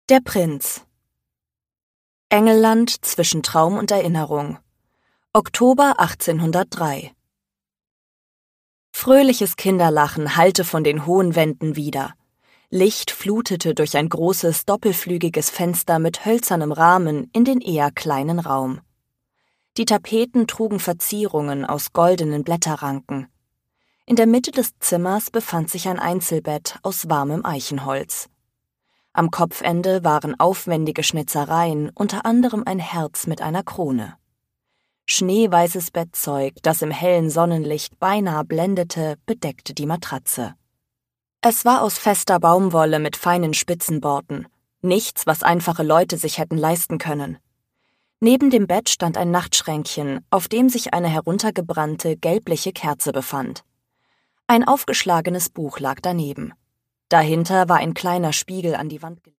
Der Prinz. Engelland zwischen Traum und Erinnerung. Oktober 1803. Fröhliches Kinderlachen hallte von den hohen Wänden wider. Licht flutete durch ein großes, doppelflügiges Fenster mit hölzernem Rahmen in den eher kleinen Raum. Die Tapeten trugen Verzierungen aus goldenen Blätterranken. In der Mitte des Zimmers befand sich ein Einzelbett aus warmem Eichenholz. Am Kopfende waren aufwendige Schnitzereien, unter anderem ein Herz mit einer Krone. Schneeweißes Bettzeug, das im hellen Sonnenlicht beinahe blendete, bedeckte die Matratze. Es war aus fester Baumwolle mit feinen Spitzenborten, nichts, was einfache Leute sich hätten leisten können. Neben dem Bett stand ein Nachtschränkchen, auf dem sich eine heruntergebrannte, gelbliche Kerze befand. Ein aufgeschlagenes Buch lag daneben. Dahinter war ein kleiner Spiegel an die Wand gelegt.